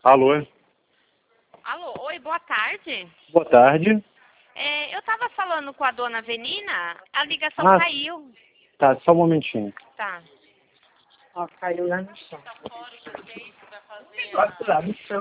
Alô? Alô, oi, boa tarde. Boa tarde. Eu tava falando com a dona Avelina, a ligação Ah. caiu. Tá, só um momentinho. Tá. Ó, caiu lá no chão. Negócio lá no chão.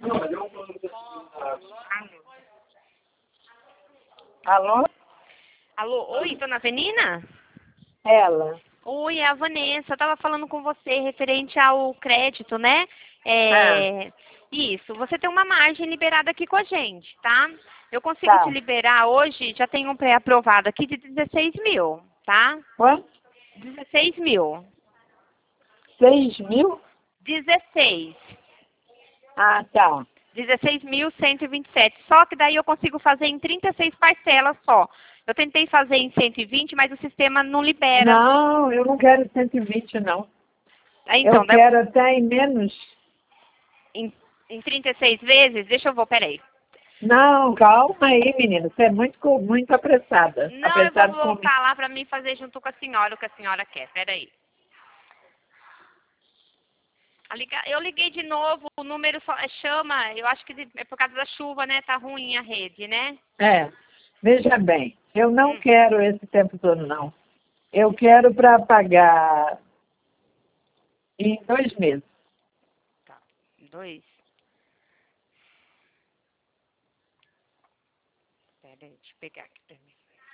Alô? Alô, oi, dona Avelina? Ela. Oi, é a Vanessa. Eu tava falando com você referente ao crédito, né? Isso, você tem uma margem liberada aqui com a gente, tá? Eu consigo Tá. te liberar hoje, já tem um pré-aprovado aqui de 16 mil, tá? Quanto? 16 mil. 6.000? 16. Ah, tá. 16.127. Só que daí eu consigo fazer em 36 parcelas só. Eu tentei fazer em 120, mas o sistema não libera. Não, eu não quero 120, não. Então, Eu quero até em menos. em 36 vezes, deixa eu ver, peraí. Não, calma aí, menina. Você é muito apressada. Não, eu vou voltar lá para mim fazer junto com a senhora o que a senhora quer. Peraí. Eu liguei de novo, o número só chama, eu acho que é por causa da chuva, né? Tá ruim a rede, né? Veja bem, eu não quero esse tempo todo, não. Eu quero para pagar em 2 meses. Tá, 2. Peraí, deixa eu pegar aqui pra mim.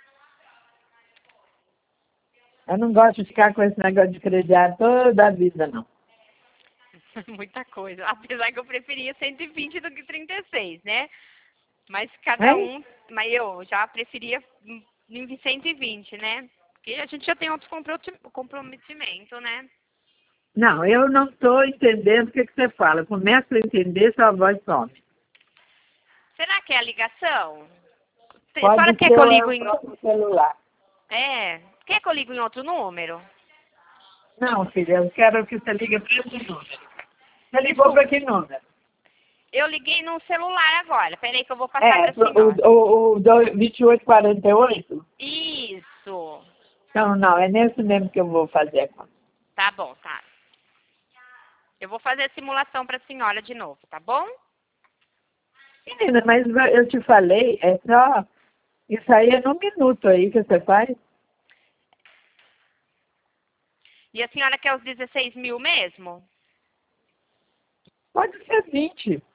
Eu não gosto de ficar com esse negócio de crediário toda a vida, não. Muita coisa. Apesar que eu preferia 120 do que 36, né? Mas cada um... Mas eu já preferia em 120, né? Porque a gente já tem outros comprometimentos, né? Não, eu não estou entendendo o que você fala. Começa a entender, sua voz some. Será que é a ligação? A Pode senhora ser quer que eu ligo o em... próprio celular. Quer que eu ligo em outro número? Não, filha, eu quero que você ligue para esse número. Você ligou para que número? Eu liguei no celular agora. Peraí que eu vou passar para a senhora. O 2848? Isso. Então, não, é nesse mesmo que eu vou fazer a conta. Tá bom, tá. Eu vou fazer a simulação para a senhora de novo, tá bom? Menina, mas eu te falei, é só... Isso aí é no minuto aí que você faz. E a senhora quer os 16 mil mesmo? Pode ser 20.